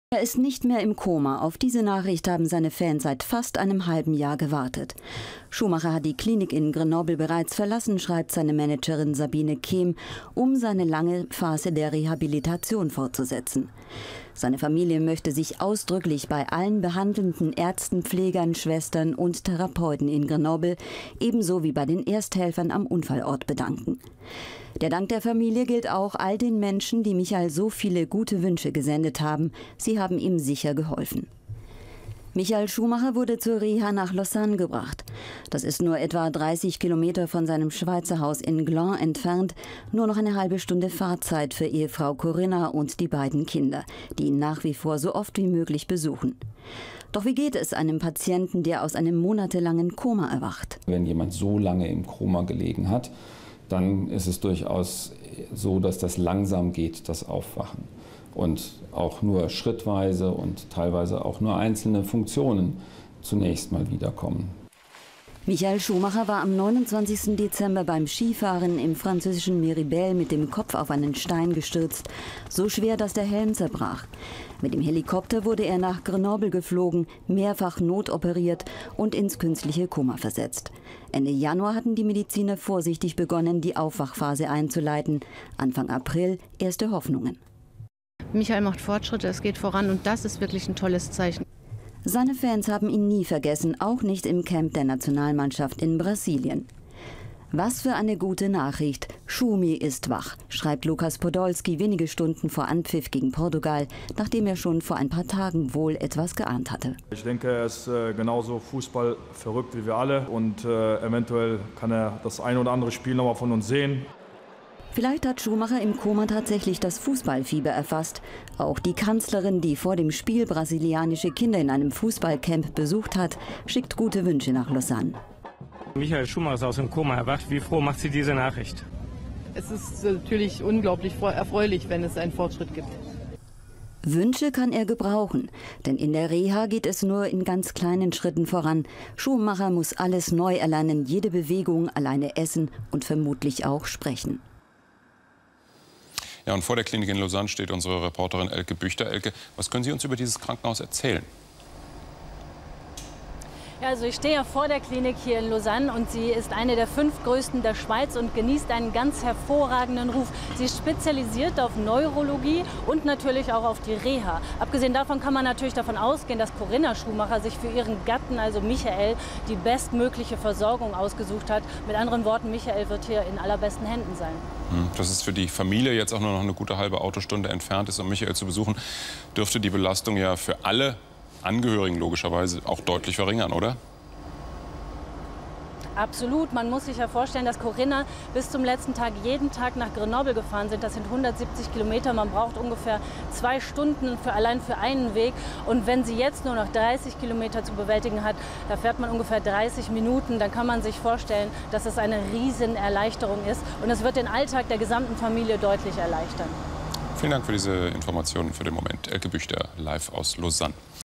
Er ist nicht mehr im Koma. Auf diese Nachricht haben seine Fans seit fast einem halben Jahr gewartet. Schumacher hat die Klinik in Grenoble bereits verlassen, schreibt seine Managerin Sabine Kehm, um seine lange Phase der Rehabilitation fortzusetzen. Seine Familie möchte sich ausdrücklich bei allen behandelnden Ärzten, Pflegern, Schwestern und Therapeuten in Grenoble, ebenso wie bei den Ersthelfern am Unfallort bedanken. Der Dank der Familie gilt auch all den Menschen, die Michael so viele gute Wünsche gesendet haben. Sie haben ihm sicher geholfen. Michael Schumacher wurde zur Reha nach Lausanne gebracht. Das ist nur etwa 30 Kilometer von seinem Schweizer Haus in Gland entfernt. Nur noch eine halbe Stunde Fahrzeit für Ehefrau Corinna und die beiden Kinder, die ihn nach wie vor so oft wie möglich besuchen. Doch wie geht es einem Patienten, der aus einem monatelangen Koma erwacht? Wenn jemand so lange im Koma gelegen hat, dann ist es durchaus so, dass das langsam geht, das Aufwachen. Und auch nur schrittweise und teilweise auch nur einzelne Funktionen zunächst mal wiederkommen. Michael Schumacher war am 29. Dezember beim Skifahren im französischen Méribel mit dem Kopf auf einen Stein gestürzt. So schwer, dass der Helm zerbrach. Mit dem Helikopter wurde er nach Grenoble geflogen, mehrfach notoperiert und ins künstliche Koma versetzt. Ende Januar hatten die Mediziner vorsichtig begonnen, die Aufwachphase einzuleiten. Anfang April erste Hoffnungen. Michael macht Fortschritte, es geht voran und das ist wirklich ein tolles Zeichen. Seine Fans haben ihn nie vergessen, auch nicht im Camp der Nationalmannschaft in Brasilien. Was für eine gute Nachricht. Schumi ist wach, schreibt Lukas Podolski wenige Stunden vor Anpfiff gegen Portugal, nachdem er schon vor ein paar Tagen wohl etwas geahnt hatte. Ich denke, er ist genauso Fußball verrückt wie wir alle und eventuell kann er das ein oder andere Spiel noch mal von uns sehen. Vielleicht hat Schumacher im Koma tatsächlich das Fußballfieber erfasst. Auch die Kanzlerin, die vor dem Spiel brasilianische Kinder in einem Fußballcamp besucht hat, schickt gute Wünsche nach Lausanne. Michael Schumacher ist aus dem Koma erwacht. Wie froh macht Sie diese Nachricht? Es ist natürlich unglaublich erfreulich, wenn es einen Fortschritt gibt. Wünsche kann er gebrauchen, denn in der Reha geht es nur in ganz kleinen Schritten voran. Schumacher muss alles neu erlernen, jede Bewegung, alleine essen und vermutlich auch sprechen. Ja, und vor der Klinik in Lausanne steht unsere Reporterin Elke Büchter. Elke, was können Sie uns über dieses Krankenhaus erzählen? Ja, also ich stehe ja vor der Klinik hier in Lausanne und sie ist eine der 5 größten der Schweiz und genießt einen ganz hervorragenden Ruf. Sie ist spezialisiert auf Neurologie und natürlich auch auf die Reha. Abgesehen davon kann man natürlich davon ausgehen, dass Corinna Schumacher sich für ihren Gatten, also Michael, die bestmögliche Versorgung ausgesucht hat. Mit anderen Worten, Michael wird hier in allerbesten Händen sein. Dass es für die Familie jetzt auch nur noch eine gute halbe Autostunde entfernt ist, um Michael zu besuchen, dürfte die Belastung ja für alle Angehörigen logischerweise auch deutlich verringern, oder? Absolut. Man muss sich ja vorstellen, dass Corinna bis zum letzten Tag jeden Tag nach Grenoble gefahren sind. Das sind 170 Kilometer. Man braucht ungefähr 2 Stunden allein für einen Weg. Und wenn sie jetzt nur noch 30 Kilometer zu bewältigen hat, da fährt man ungefähr 30 Minuten. Dann kann man sich vorstellen, dass es eine Riesenerleichterung ist. Und es wird den Alltag der gesamten Familie deutlich erleichtern. Vielen Dank für diese Informationen für den Moment. Elke Büchter live aus Lausanne.